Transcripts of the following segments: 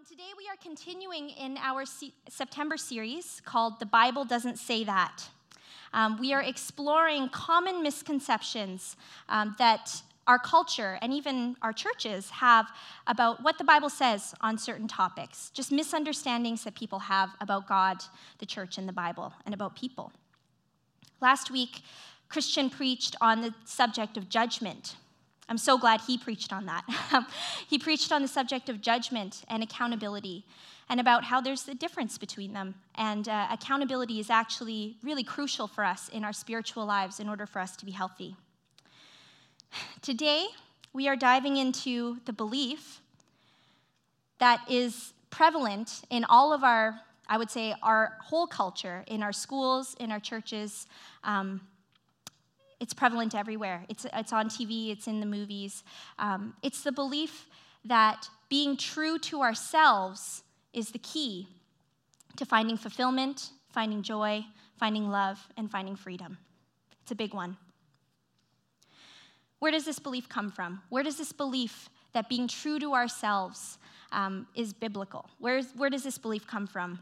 Today we are continuing in our September series called The Bible Doesn't Say That. We are exploring common misconceptions that our culture and even our churches have about what the Bible says on certain topics, just misunderstandings that people have about God, the church, and the Bible, and about people. Last week, Christian preached on the subject of judgment. I'm so glad he preached on that. He preached on the subject of judgment and accountability and about how there's a difference between them. And accountability is actually really crucial for us in our spiritual lives in order for us to be healthy. Today, we are diving into the belief that is prevalent in all of our, I would say, our whole culture, in our schools, in our churches. It's prevalent everywhere. It's on TV, it's in the movies. It's the belief that being true to ourselves is the key to finding fulfillment, finding joy, finding love, and finding freedom. It's a big one. Where does this belief come from? Where does this belief that being true to ourselves is biblical? Where does this belief come from?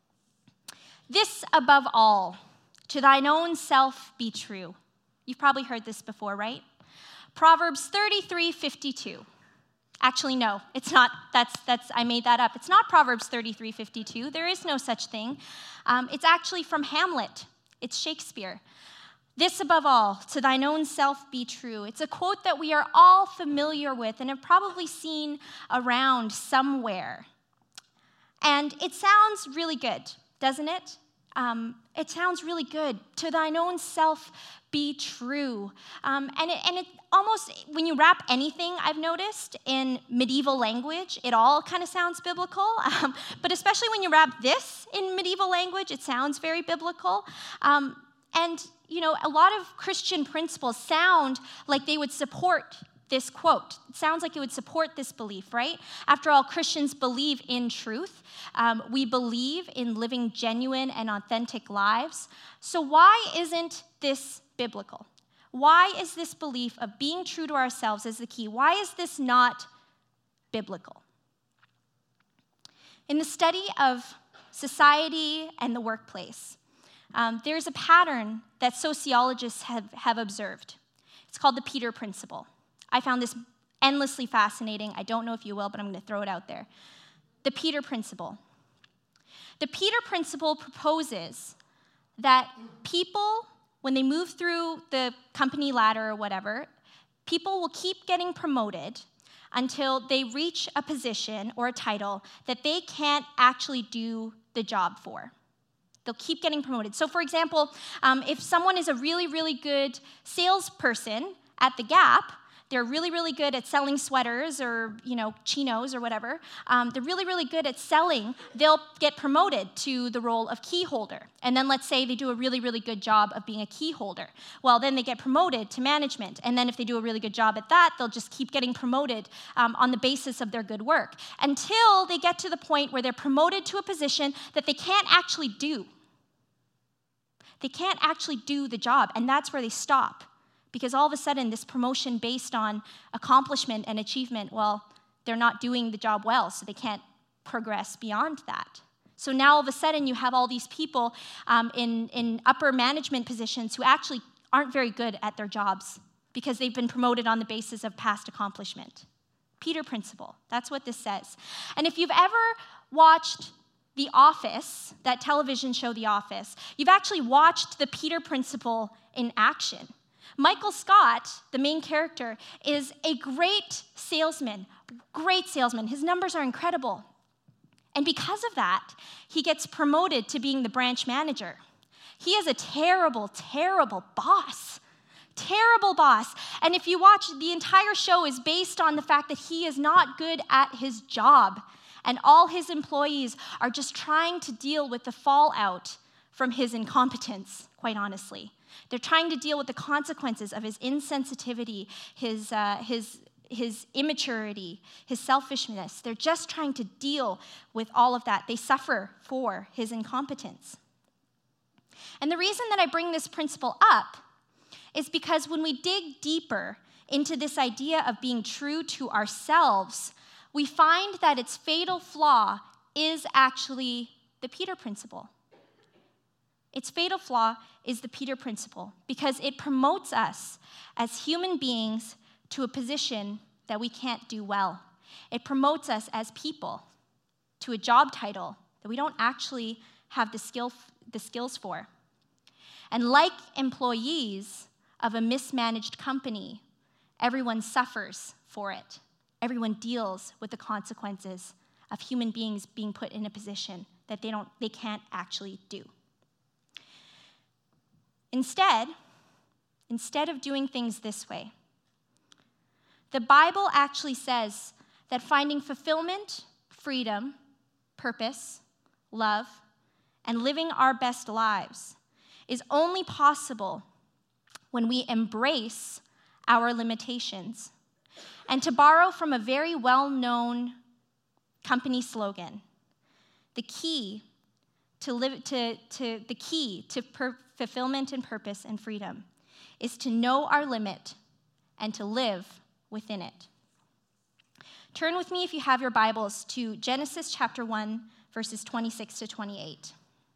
This above all, to thine own self be true. You've probably heard this before, right? Proverbs 33:52. Actually, no, it's not. I made that up. It's not Proverbs 33:52. There is no such thing. It's actually from Hamlet. It's Shakespeare. This above all, to thine own self be true. It's a quote that we are all familiar with and have probably seen around somewhere. And it sounds really good, doesn't it? It sounds really good. To thine own self be true. And it almost, when you wrap anything, I've noticed, in medieval language, it all kind of sounds biblical. But especially when you wrap this in medieval language, it sounds very biblical. And, you know, a lot of Christian principles sound like they would support this quote. It sounds like it would support this belief, right? After all, Christians believe in truth. We believe in living genuine and authentic lives. So why isn't this biblical? Why is this belief of being true to ourselves as the key? Why is this not biblical? In the study of society and the workplace, there's a pattern that sociologists have observed. It's called the Peter Principle. I found this endlessly fascinating. I don't know if you will, but I'm going to throw it out there. The Peter Principle. The Peter Principle proposes that people, when they move through the company ladder or whatever, people will keep getting promoted until they reach a position or a title that they can't actually do the job for. They'll keep getting promoted. So, for example, if someone is a really, really good salesperson at the Gap, they're really, really good at selling sweaters or, chinos or whatever. They're really, really good at selling. They'll get promoted to the role of key holder. And then let's say they do a really, really good job of being a key holder. Well, then they get promoted to management. And then if they do a really good job at that, they'll just keep getting promoted on the basis of their good work until they get to the point where they're promoted to a position that they can't actually do. They can't actually do the job, and that's where they stop. Because all of a sudden, this promotion based on accomplishment and achievement, well, they're not doing the job well, so they can't progress beyond that. So now all of a sudden, you have all these people in upper management positions who actually aren't very good at their jobs because they've been promoted on the basis of past accomplishment. Peter Principle, that's what this says. And if you've ever watched The Office, that television show The Office, you've actually watched the Peter Principle in action. Michael Scott, the main character, is a great salesman. His numbers are incredible. And because of that, he gets promoted to being the branch manager. He is a terrible, terrible boss. Terrible boss. And if you watch, the entire show is based on the fact that he is not good at his job. And all his employees are just trying to deal with the fallout from his incompetence, quite honestly. They're trying to deal with the consequences of his insensitivity, his immaturity, his selfishness. They're just trying to deal with all of that. They suffer for his incompetence. And the reason that I bring this principle up is because when we dig deeper into this idea of being true to ourselves, we find that its fatal flaw is actually the Peter Principle. Its fatal flaw is the Peter Principle because it promotes us as human beings to a position that we can't do well. It promotes us as people to a job title that we don't actually have the skills for. And like employees of a mismanaged company, everyone suffers for it. Everyone deals with the consequences of human beings being put in a position that they can't actually do. Instead of doing things this way, the Bible actually says that finding fulfillment, freedom, purpose, love, and living our best lives is only possible when we embrace our limitations. And to borrow from a very well-known company slogan, the key to fulfillment and purpose and freedom is to know our limit and to live within it. Turn with me, if you have your Bibles, to Genesis chapter 1, verses 26 to 28.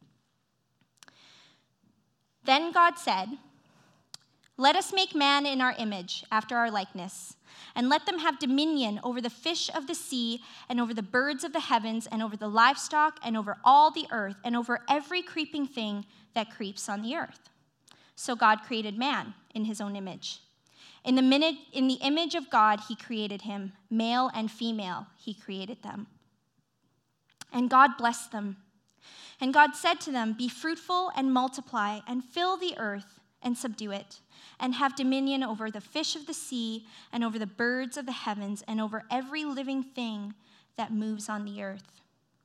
Then God said, "Let us make man in our image, after our likeness, and let them have dominion over the fish of the sea, and over the birds of the heavens, and over the livestock, and over all the earth, and over every creeping thing that creeps on the earth." So God created man in his own image. In the image of God, he created him. Male and female, he created them. And God blessed them. And God said to them, "Be fruitful and multiply, and fill the earth and subdue it, and have dominion over the fish of the sea, and over the birds of the heavens, and over every living thing that moves on the earth."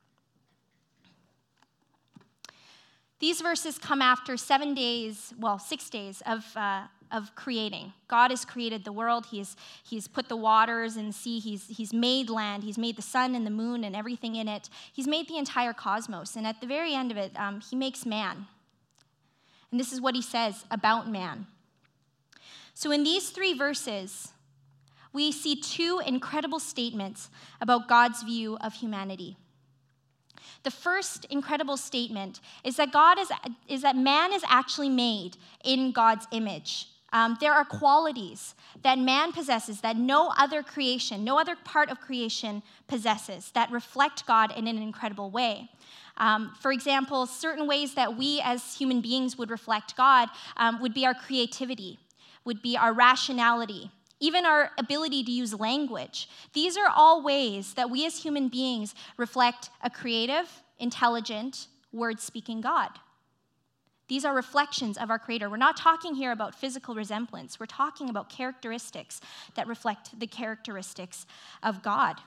These verses come after 6 days of creating. God has created the world. He's put the waters in the sea. He's made land. He's made the sun and the moon and everything in it. He's made the entire cosmos. And at the very end of it, he makes man. And this is what he says about man. So in these 3 verses, we see 2 incredible statements about God's view of humanity. The first incredible statement is that man is actually made in God's image. There are qualities that man possesses that no other part of creation possesses that reflect God in an incredible way. For example, certain ways that we as human beings would reflect God would be our creativity, would be our rationality, even our ability to use language. These are all ways that we as human beings reflect a creative, intelligent, word-speaking God. These are reflections of our Creator. We're not talking here about physical resemblance. We're talking about characteristics that reflect the characteristics of God.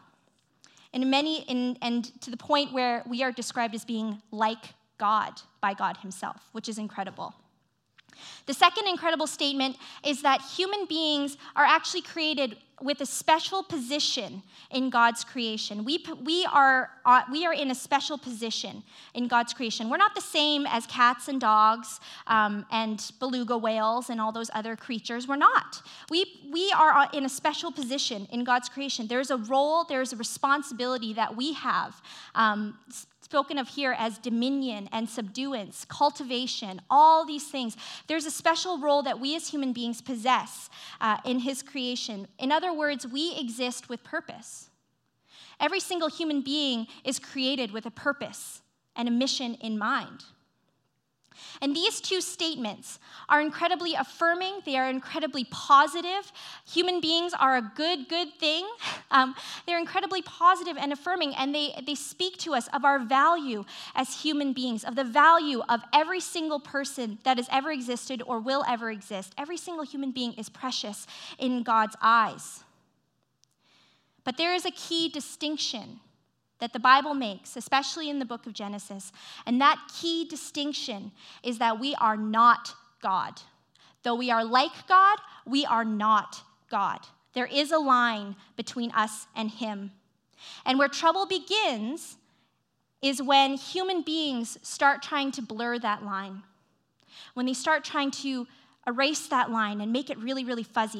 And to the point where we are described as being like God by God himself, which is incredible. The second incredible statement is that human beings are actually created with a special position in God's creation. We are in a special position in God's creation. We're not the same as cats and dogs and beluga whales and all those other creatures. We're not. We are in a special position in God's creation. There's a role, there's a responsibility that we have, spoken of here as dominion and subduance, cultivation, all these things. There's a special role that we as human beings possess in his creation. In other words, we exist with purpose. Every single human being is created with a purpose and a mission in mind. And these 2 statements are incredibly affirming. They are incredibly positive. Human beings are a good thing. They're incredibly positive and affirming, and they speak to us of our value as human beings, of the value of every single person that has ever existed or will ever exist. Every single human being is precious in God's eyes. But there is a key distinction that the Bible makes, especially in the book of Genesis. And that key distinction is that we are not God. Though we are like God, we are not God. There is a line between us and him. And where trouble begins is when human beings start trying to blur that line. When they start trying to erase that line and make it really, really fuzzy.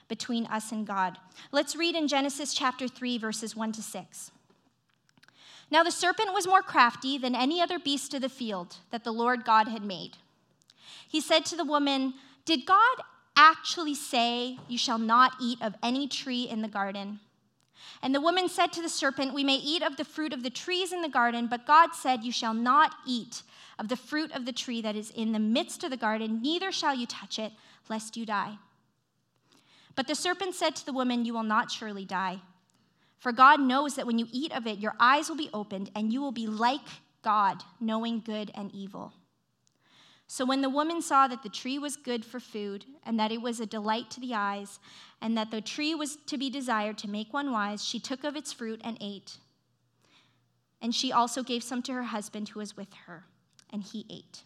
between us and God. Let's read in Genesis chapter 3, verses 1 to 6. Now the serpent was more crafty than any other beast of the field that the Lord God had made. He said to the woman, "Did God actually say, 'You shall not eat of any tree in the garden'?" And the woman said to the serpent, "We may eat of the fruit of the trees in the garden, but God said, 'You shall not eat of the fruit of the tree that is in the midst of the garden, neither shall you touch it, lest you die.' But the serpent said to the woman, 'You will not surely die. For God knows that when you eat of it, your eyes will be opened, and you will be like God, knowing good and evil.' So when the woman saw that the tree was good for food, and that it was a delight to the eyes, and that the tree was to be desired to make one wise, she took of its fruit and ate. And she also gave some to her husband who was with her, and he ate."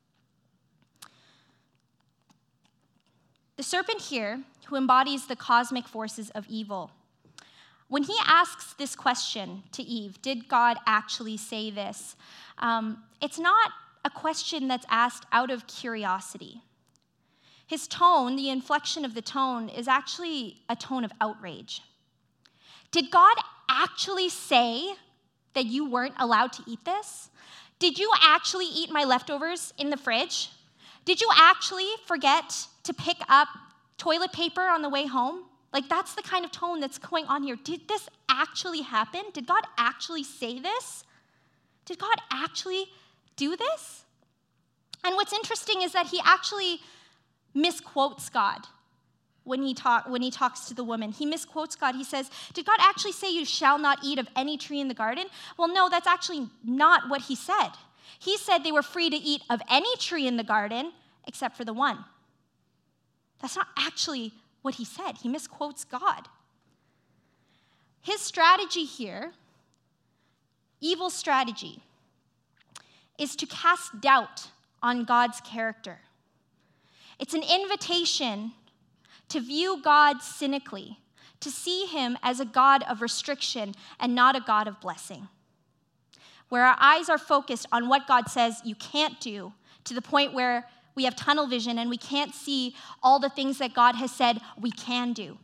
The serpent here, who embodies the cosmic forces of evil, when he asks this question to Eve, did God actually say this? It's not a question that's asked out of curiosity. His tone, the inflection of the tone, is actually a tone of outrage. Did God actually say that you weren't allowed to eat this? Did you actually eat my leftovers in the fridge? Did you actually forget to pick up toilet paper on the way home? Like, that's the kind of tone that's going on here. Did this actually happen? Did God actually say this? Did God actually do this? And what's interesting is that he actually misquotes God when he talks to the woman. He misquotes God. He says, "Did God actually say you shall not eat of any tree in the garden?" Well, no, that's actually not what he said. He said they were free to eat of any tree in the garden except for the one. That's not actually what he said. He misquotes God. His strategy here, evil strategy, is to cast doubt on God's character. It's an invitation to view God cynically, to see him as a God of restriction and not a God of blessing, where our eyes are focused on what God says you can't do, to the point where we have tunnel vision and we can't see all the things that God has said we can do.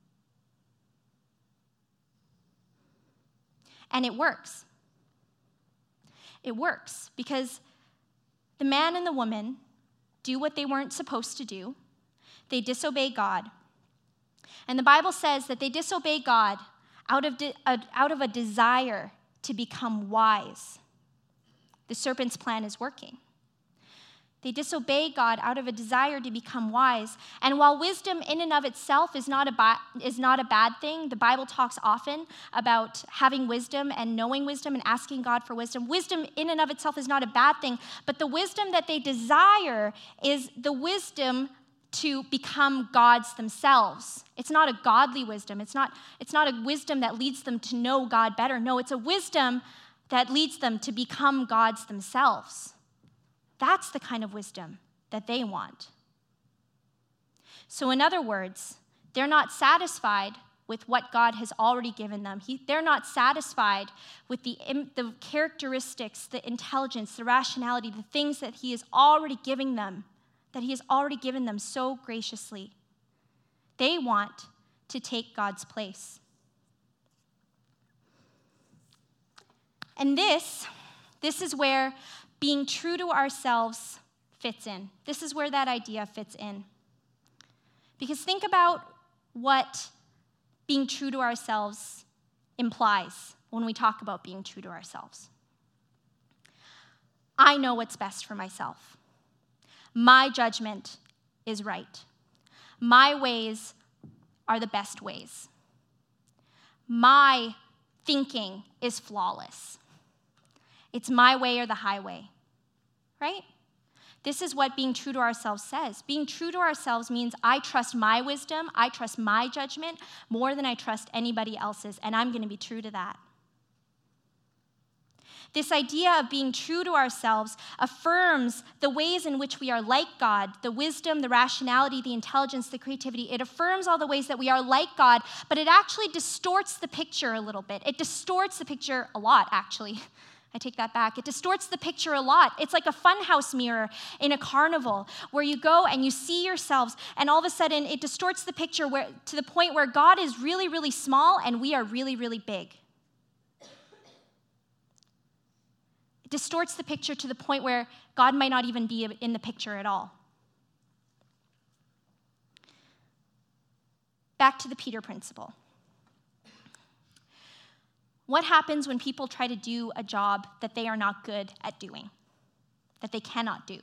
And it works. It works because the man and the woman do what they weren't supposed to do. They disobey God. And the Bible says that they disobey God out of a desire to become wise. The serpent's plan is working. They disobey God out of a desire to become wise. And while wisdom in and of itself is not a bad thing, the Bible talks often about having wisdom and knowing wisdom and asking God for wisdom. Wisdom in and of itself is not a bad thing, but the wisdom that they desire is the wisdom to become gods themselves. It's not a godly wisdom. It's not a wisdom that leads them to know God better. No, it's a wisdom that leads them to become gods themselves. That's the kind of wisdom that they want. So in other words, they're not satisfied with what God has already given them. They're not satisfied with the characteristics, the intelligence, the rationality, the things that he is already giving them, that he has already given them so graciously. They want to take God's place. And this is where being true to ourselves fits in. This is where that idea fits in. Because think about what being true to ourselves implies when we talk about being true to ourselves. I know what's best for myself. My judgment is right. My ways are the best ways. My thinking is flawless. It's my way or the highway, right? This is what being true to ourselves says. Being true to ourselves means I trust my wisdom, I trust my judgment more than I trust anybody else's, and I'm going to be true to that. This idea of being true to ourselves affirms the ways in which we are like God, the wisdom, the rationality, the intelligence, the creativity. It affirms all the ways that we are like God, but it actually distorts the picture a little bit. It distorts the picture a lot, actually. I take that back. It distorts the picture a lot. It's like a funhouse mirror in a carnival where you go and you see yourselves, and all of a sudden it distorts the picture to the point where God is really, really small and we are really, really big. It distorts the picture to the point where God might not even be in the picture at all. Back to the Peter principle. What happens when people try to do a job that they are not good at doing, that they cannot do?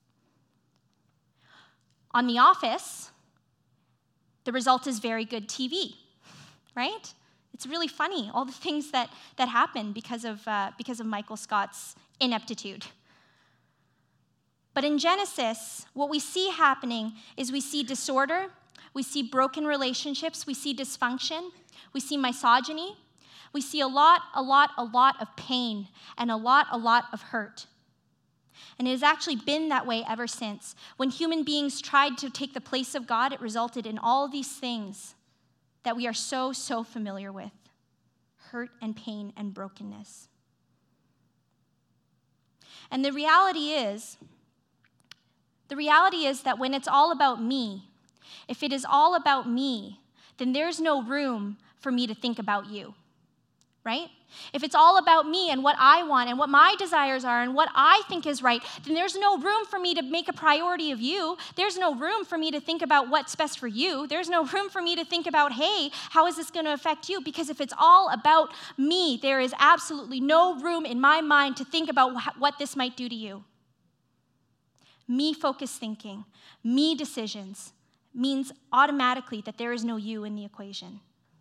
On The Office, the result is very good TV, right? It's really funny, all the things that happen because of Michael Scott's ineptitude. But in Genesis, what we see happening is we see disorder, we see broken relationships, we see dysfunction, we see misogyny, we see a lot of pain and a lot of hurt. And it has actually been that way ever since. When human beings tried to take the place of God, it resulted in all these things that we are so familiar with: hurt and pain and brokenness. And the reality is that when it's all about me, if it is all about me, then there's no room for me to think about you. Right? If it's all about me and what I want and what my desires are and what I think is right, then there's no room for me to make a priority of you. There's no room for me to think about what's best for you. There's no room for me to think about, hey, how is this going to affect you? Because if it's all about me, there is absolutely no room in my mind to think about what this might do to you. Me-focused thinking, me decisions, means automatically that there is no you in the equation.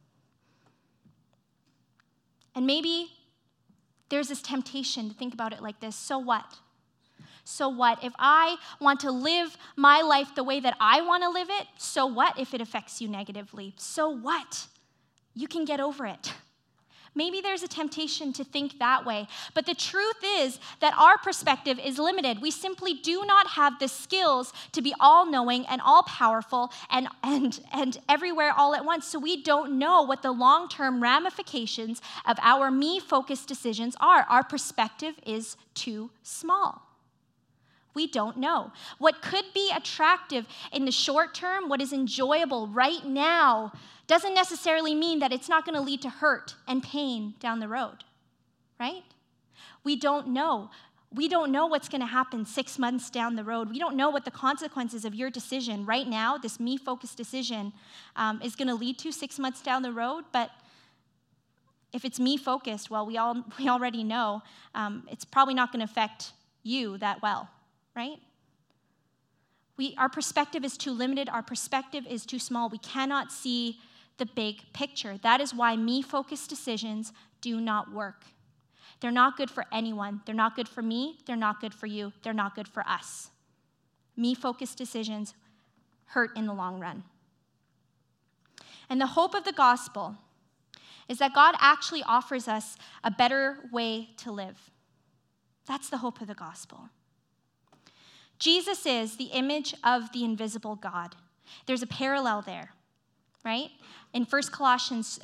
And maybe there's this temptation to think about it like this: so what? So what? If I want to live my life the way that I want to live it, so what if it affects you negatively? So what? You can get over it. Maybe there's a temptation to think that way. But the truth is that our perspective is limited. We simply do not have the skills to be all-knowing and all-powerful and everywhere all at once. So we don't know what the long-term ramifications of our me-focused decisions are. Our perspective is too small. We don't know. What could be attractive in the short term, what is enjoyable right now, doesn't necessarily mean that it's not going to lead to hurt and pain down the road, right? We don't know. We don't know what's going to happen 6 months down the road. We don't know what the consequences of your decision right now, this me-focused decision, is going to lead to 6 months down the road. But if it's me-focused, well, we already know it's probably not going to affect you that well, right? Our perspective is too limited. Our perspective is too small. We cannot see the big picture. That is why me-focused decisions do not work. They're not good for anyone. They're not good for me. They're not good for you. They're not good for us. Me-focused decisions hurt in the long run. And the hope of the gospel is that God actually offers us a better way to live. That's the hope of the gospel. Jesus is the image of the invisible God. There's a parallel there, right? In Colossians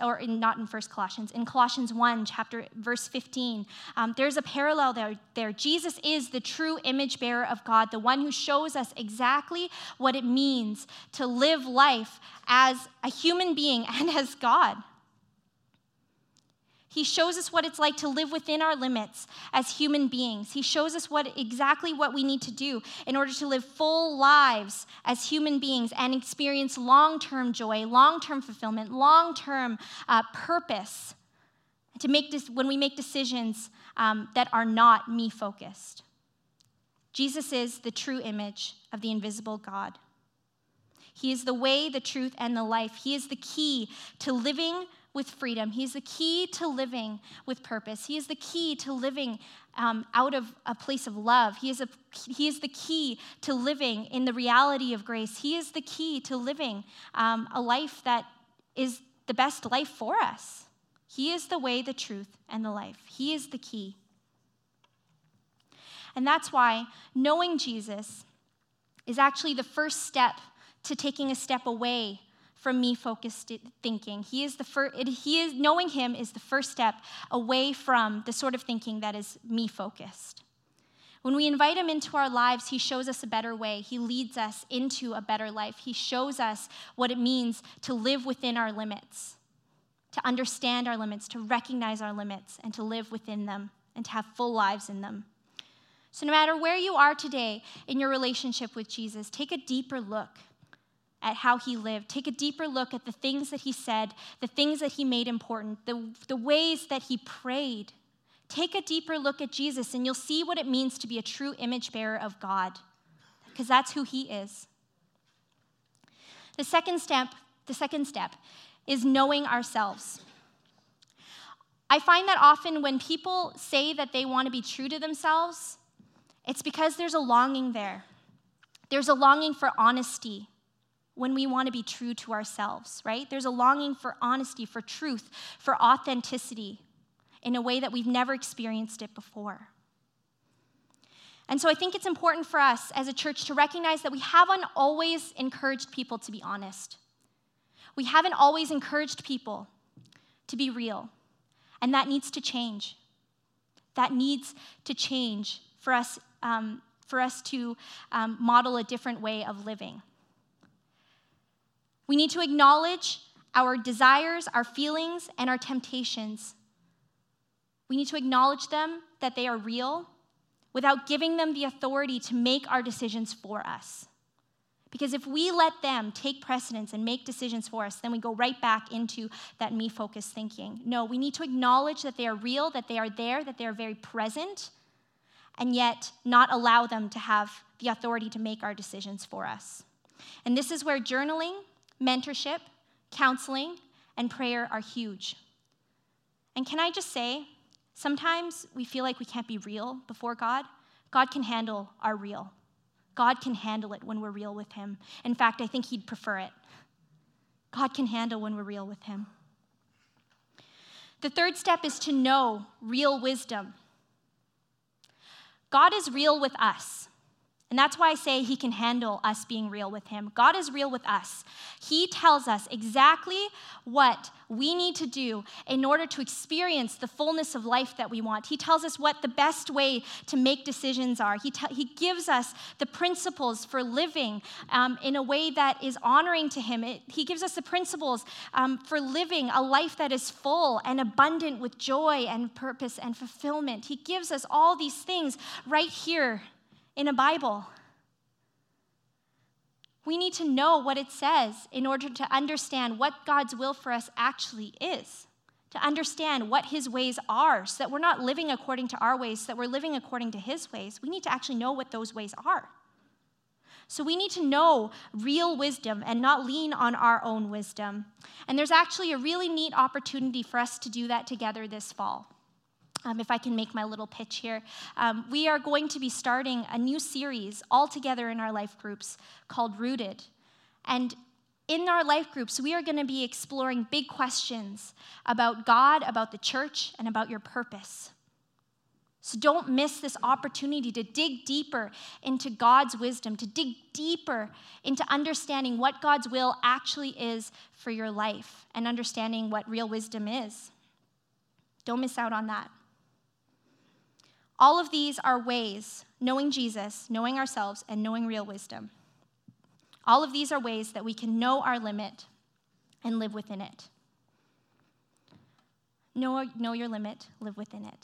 1, verse 15, there's a parallel there. Jesus is the true image bearer of God, the one who shows us exactly what it means to live life as a human being and as God. He shows us what it's like to live within our limits as human beings. He shows us exactly what we need to do in order to live full lives as human beings and experience long-term joy, long-term fulfillment, long-term purpose when we make decisions that are not me-focused. Jesus is the true image of the invisible God. He is the way, the truth, and the life. He is the key to living with freedom. He's the key to living with purpose. He is the key to living out of a place of love. He is the key to living in the reality of grace. He is the key to living a life that is the best life for us. He is the way, the truth, and the life. He is the key. And that's why knowing Jesus is actually the first step to taking a step away from me-focused thinking. Knowing him is the first step away from the sort of thinking that is me-focused. When we invite him into our lives, he shows us a better way. He leads us into a better life. He shows us what it means to live within our limits, to understand our limits, to recognize our limits, and to live within them, and to have full lives in them. So no matter where you are today in your relationship with Jesus, take a deeper look at how he lived. Take a deeper look at the things that he said, the things that he made important, the ways that he prayed. Take a deeper look at Jesus, and you'll see what it means to be a true image bearer of God, because that's who he is. The second step is knowing ourselves. I find that often when people say that they want to be true to themselves, it's because there's a longing there. There's a longing for honesty when we want to be true to ourselves, right? There's a longing for honesty, for truth, for authenticity in a way that we've never experienced it before. And so I think it's important for us as a church to recognize that we haven't always encouraged people to be honest. We haven't always encouraged people to be real. And that needs to change. That needs to change for us to model a different way of living. We need to acknowledge our desires, our feelings, and our temptations. We need to acknowledge them, that they are real, without giving them the authority to make our decisions for us. Because if we let them take precedence and make decisions for us, then we go right back into that me-focused thinking. No, we need to acknowledge that they are real, that they are there, that they are very present, and yet not allow them to have the authority to make our decisions for us. And this is where journaling, mentorship, counseling, and prayer are huge. And can I just say, sometimes we feel like we can't be real before God. God can handle our real. God can handle it when we're real with him. In fact, I think he'd prefer it. God can handle when we're real with him. The third step is to know real wisdom. God is real with us. And that's why I say he can handle us being real with him. God is real with us. He tells us exactly what we need to do in order to experience the fullness of life that we want. He tells us what the best way to make decisions are. He gives us the principles for living in a way that is honoring to him. He gives us the principles for living a life that is full and abundant with joy and purpose and fulfillment. He gives us all these things right here in a Bible. We need to know what it says in order to understand what God's will for us actually is, to understand what his ways are, so that we're not living according to our ways, so that we're living according to his ways. We need to actually know what those ways are. So we need to know real wisdom and not lean on our own wisdom. And there's actually a really neat opportunity for us to do that together this fall. If I can make my little pitch here. We are going to be starting a new series all together in our life groups called Rooted. And in our life groups, we are going to be exploring big questions about God, about the church, and about your purpose. So don't miss this opportunity to dig deeper into God's wisdom, to dig deeper into understanding what God's will actually is for your life and understanding what real wisdom is. Don't miss out on that. All of these are ways, knowing Jesus, knowing ourselves, and knowing real wisdom. All of these are ways that we can know our limit and live within it. Know your limit, live within it.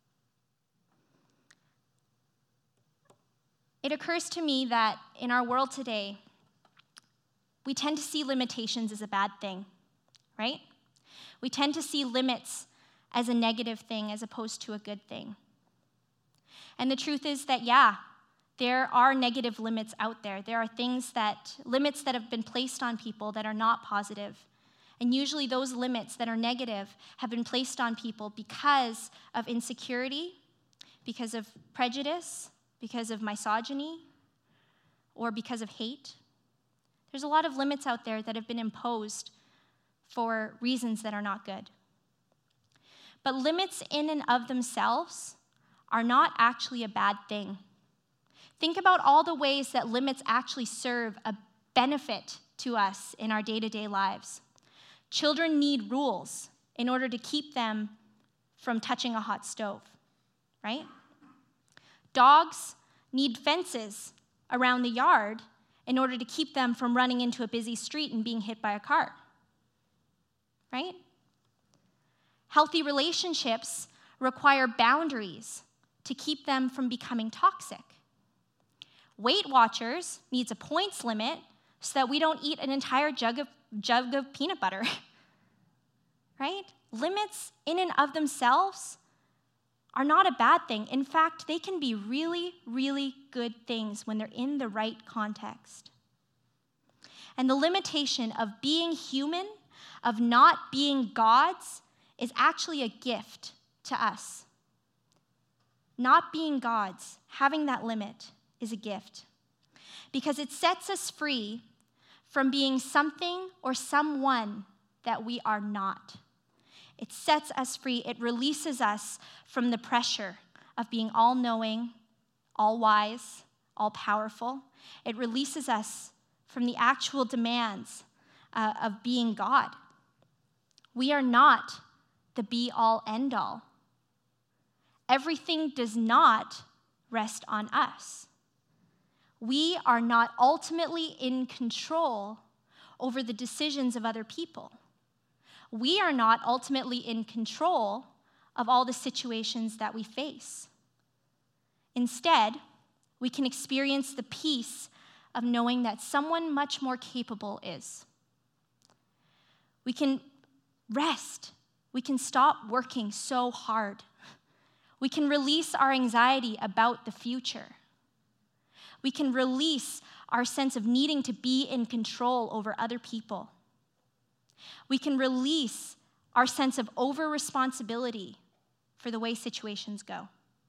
It occurs to me that in our world today, we tend to see limitations as a bad thing, right? We tend to see limits as a negative thing as opposed to a good thing. And the truth is that, there are negative limits out there. There are limits that have been placed on people that are not positive. And usually those limits that are negative have been placed on people because of insecurity, because of prejudice, because of misogyny, or because of hate. There's a lot of limits out there that have been imposed for reasons that are not good. But limits in and of themselves are not actually a bad thing. Think about all the ways that limits actually serve a benefit to us in our day-to-day lives. Children need rules in order to keep them from touching a hot stove, right? Dogs need fences around the yard in order to keep them from running into a busy street and being hit by a car, right? Healthy relationships require boundaries to keep them from becoming toxic. Weight Watchers needs a points limit so that we don't eat an entire jug of peanut butter, right? Limits in and of themselves are not a bad thing. In fact, they can be really, really good things when they're in the right context. And the limitation of being human, of not being gods, is actually a gift to us. Not being gods, having that limit, is a gift because it sets us free from being something or someone that we are not. It sets us free. It releases us from the pressure of being all-knowing, all-wise, all-powerful. It releases us from the actual demands of being God. We are not the be-all, end-all. Everything does not rest on us. We are not ultimately in control over the decisions of other people. We are not ultimately in control of all the situations that we face. Instead, we can experience the peace of knowing that someone much more capable is. We can rest. We can stop working so hard. We can release our anxiety about the future. We can release our sense of needing to be in control over other people. We can release our sense of over-responsibility for the way situations go.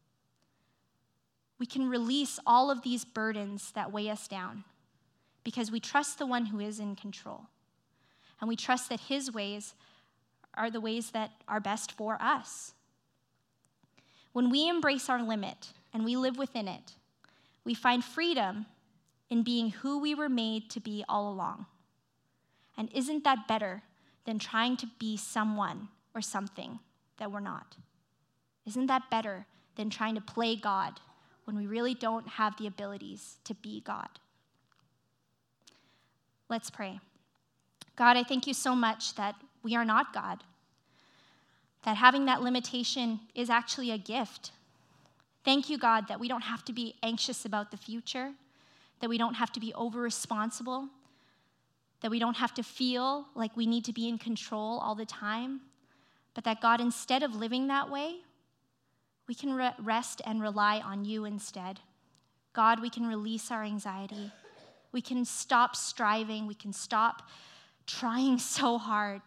We can release all of these burdens that weigh us down because we trust the one who is in control. And we trust that his ways are the ways that are best for us. When we embrace our limit and we live within it, we find freedom in being who we were made to be all along. And isn't that better than trying to be someone or something that we're not? Isn't that better than trying to play God when we really don't have the abilities to be God? Let's pray. God, I thank you so much that we are not God, that having that limitation is actually a gift. Thank you, God, that we don't have to be anxious about the future, that we don't have to be over-responsible, that we don't have to feel like we need to be in control all the time, but that, God, instead of living that way, we can rest and rely on you instead. God, we can release our anxiety. We can stop striving. We can stop trying so hard.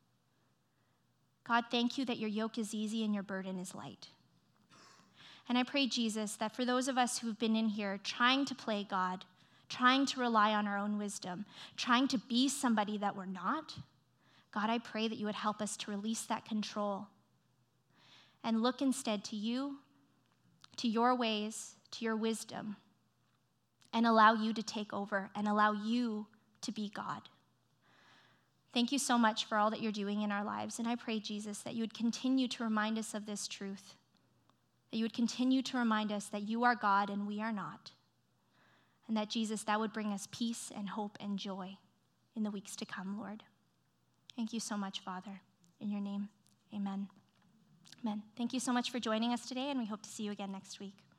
God, thank you that your yoke is easy and your burden is light. And I pray, Jesus, that for those of us who've been in here trying to play God, trying to rely on our own wisdom, trying to be somebody that we're not, God, I pray that you would help us to release that control and look instead to you, to your ways, to your wisdom, and allow you to take over and allow you to be God. Thank you so much for all that you're doing in our lives. And I pray, Jesus, that you would continue to remind us of this truth, that you would continue to remind us that you are God and we are not. And that, Jesus, that would bring us peace and hope and joy in the weeks to come, Lord. Thank you so much, Father. In your name, amen. Amen. Thank you so much for joining us today, and we hope to see you again next week.